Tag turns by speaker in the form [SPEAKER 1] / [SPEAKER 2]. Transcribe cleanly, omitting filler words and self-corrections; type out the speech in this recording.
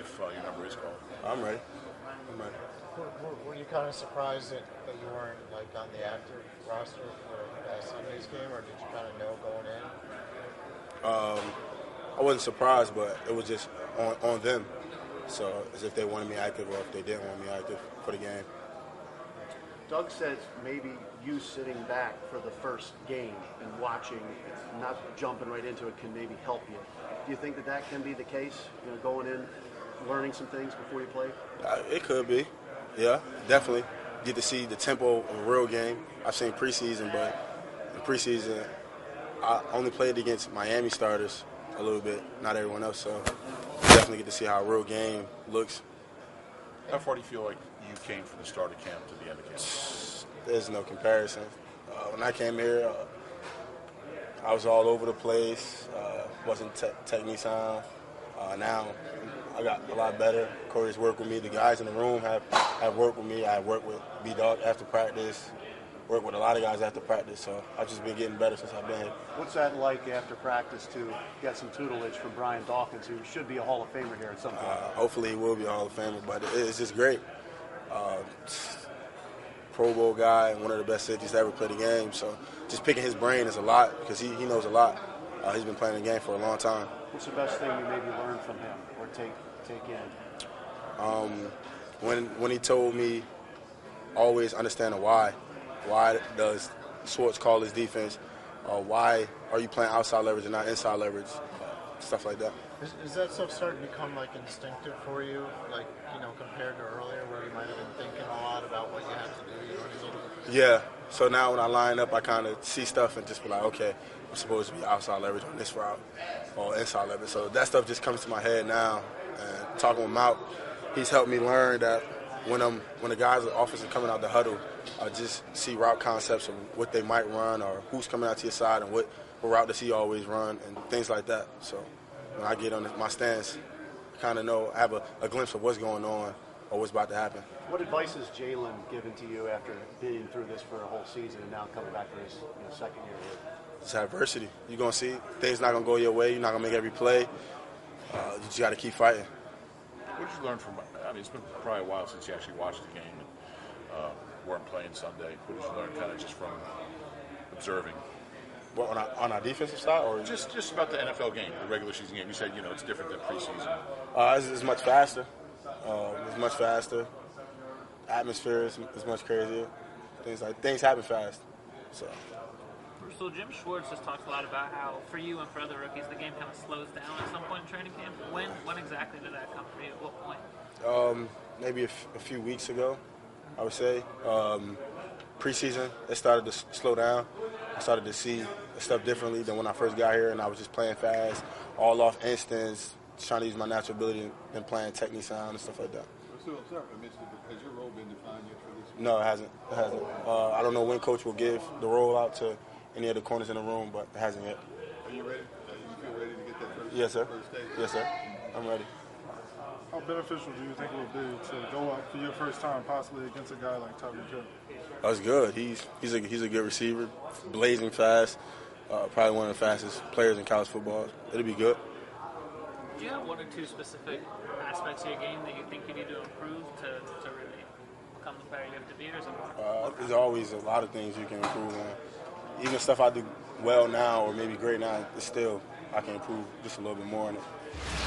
[SPEAKER 1] if your number is called.
[SPEAKER 2] I'm ready. I'm ready.
[SPEAKER 3] Were you kind of surprised that you weren't like on the active roster for Sunday's game, or did you kind of know going in?
[SPEAKER 2] I wasn't surprised, but it was just on them. So as if they wanted me active or if they didn't want me active for the game.
[SPEAKER 4] Doug says maybe you sitting back for the first game and watching, not jumping right into it, can maybe help you. Do you think that can be the case? Going in, learning some things before you play?
[SPEAKER 2] It could be. Yeah, definitely. Get to see the tempo of a real game. I've seen preseason, but in preseason, I only played against Miami starters a little bit, not everyone else. So definitely get to see how a real game looks.
[SPEAKER 1] How far do you feel like you came from the start of camp to the end of camp?
[SPEAKER 2] There's no comparison. When I came here, I was all over the place. Wasn't technique sound. Now I got a lot better. Corey's worked with me. The guys in the room have worked with me. I worked with B-Dog after practice. Worked with a lot of guys after practice. So I've just been getting better since I've been here.
[SPEAKER 4] What's that like after practice to get some tutelage from Brian Dawkins, who should be a Hall of Famer here at some point?
[SPEAKER 2] Hopefully he will be a Hall of Famer, but it's just great. Pro Bowl guy, one of the best safeties to ever play the game. So just picking his brain is a lot because he knows a lot. He's been playing the game for a long time.
[SPEAKER 4] What's the best thing you maybe learned from him or take in?
[SPEAKER 2] When he told me always understand the why. Why does Schwartz call his defense? Why are you playing outside leverage and not inside leverage? Stuff like that.
[SPEAKER 3] Is that stuff starting to become like instinctive for you, like compared to earlier, where you might have been thinking a lot about what you have to do? You know what I mean?
[SPEAKER 2] Yeah. So now when I line up, I kind of see stuff and just be like, okay, I'm supposed to be outside leverage on this route or inside leverage. So that stuff just comes to my head now. And talking with Mount, he's helped me learn that when the guys, the offense, are coming out the huddle, I just see route concepts of what they might run or who's coming out to your side and what route does he always run and things like that. So when I get on my stance, I kind of know, I have a glimpse of what's going on or what's about to happen.
[SPEAKER 4] What advice has Jalen given to you after being through this for a whole season and now coming back for his second year here?
[SPEAKER 2] It's adversity. You're going to see things not going to go your way. You're not going to make every play. You just got to keep fighting.
[SPEAKER 1] What did you learn from, it's been probably a while since you actually watched the game and weren't playing Sunday. What did you learn kind of just from observing?
[SPEAKER 2] What, on our defensive side? Or
[SPEAKER 1] just about the NFL game, the regular season game. You said, it's different than preseason.
[SPEAKER 2] It's much faster. It's much faster. Atmosphere is much crazier. Things happen fast.
[SPEAKER 5] So Jim Schwartz has talked a lot about how, for you and for other rookies, the game kind of slows down at some point in training camp. When exactly did that come for you? At what point?
[SPEAKER 2] Maybe a few weeks ago, I would say. Preseason, it started to slow down. I started to see stuff differently than when I first got here, and I was just playing fast, all off instance, trying to use my natural ability and playing technique sound and stuff like that.
[SPEAKER 6] So, sorry if I missed it, has your role been defined yet for this week?
[SPEAKER 2] No, it hasn't. I don't know when Coach will give the role out to any of the corners in the room, but it hasn't yet.
[SPEAKER 6] Are you ready? You feel ready to get that first?
[SPEAKER 2] Yes, sir.
[SPEAKER 6] First stage?
[SPEAKER 2] Yes, sir. I'm ready.
[SPEAKER 7] How beneficial do you think it will be to go out for your first time, possibly against a guy like Tyreek Hill?
[SPEAKER 2] That's good. He's a good receiver, blazing fast. Probably one of the fastest players in college football. It'll be good.
[SPEAKER 5] Do you have one or two specific aspects of your game that you think you need to improve to really become the player you have to be, or something?
[SPEAKER 2] There's always a lot of things you can improve on. Even stuff I do well now or maybe great now, it's still I can improve just a little bit more on it.